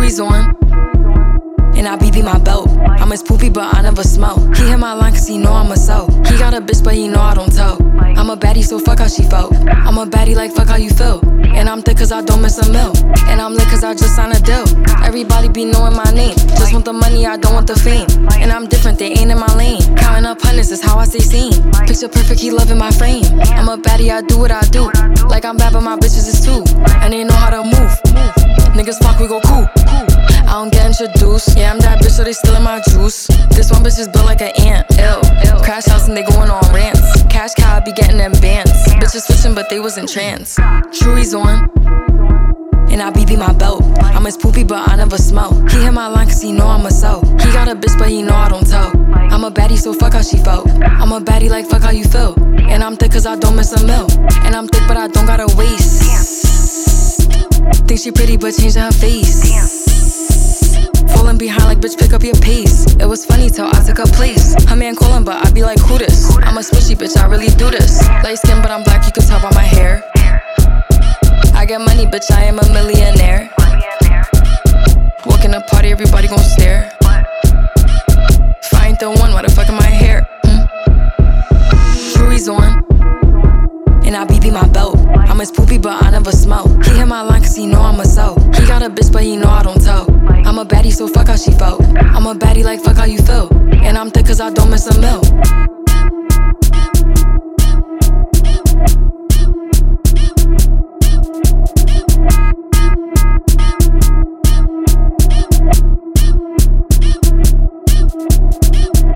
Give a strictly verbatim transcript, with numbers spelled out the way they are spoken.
Jewelry's on, and I B B my belt. I'm his poopy, but I never smell. He hit my line cause he know I'm a sell. He got a bitch, but he know I don't tell. I'm a baddie, so fuck how she felt. I'm a baddie, like fuck how you feel. And I'm thick cause I don't miss a meal. And I'm lit cause I just signed a deal. Everybody be knowing my name. Just want the money, I don't want the fame. And I'm different, they ain't in my lane. Counting up hundreds is how I stay sane. Picture perfect, he loving my frame. I'm a baddie, I do what I do. Like I'm bad, but my bitches is too. And they know how to move. Niggas fuck, we go cool. I don't get introduced. Yeah, I'm that bitch, so they stealing my juice. This one bitch is built like an ant. Ill. Crash house and they going on rants. Cash cow, I be getting them bands. Bitches switching, but they was in trance. Jewelry's on, and I B B my belt. I'm his poopy, but I never smell. He hit my line cause he know I'm a sell. He got a bitch, but he know I don't tell. I'm a baddie, so fuck how she felt. I'm a baddie, like fuck how you feel. And I'm thick cause I don't miss a meal. And I'm thick, but I don't got a waist. Think she pretty, but changing her face. Falling behind like bitch, pick up your pace. It was funny till I took her place. Her man calling, but I be like, who this? I'm a swishy bitch, I really do this. Light skin, but I'm black, you can tell by my hair. I get money, bitch, I am a millionaire. Walk in the party, everybody gon' stare. If I ain't the one, why the fuck am I here? Mm. Jewelry's on, and I B B my belt. I'm his poopy, but I never smell. He hit my line cause he know I'm a sell. He got a bitch, but he know I don't tell. I'm a baddie, so fuck how she felt. I'm a baddie, like fuck how you feel. And I'm thick cause I don't miss a meal.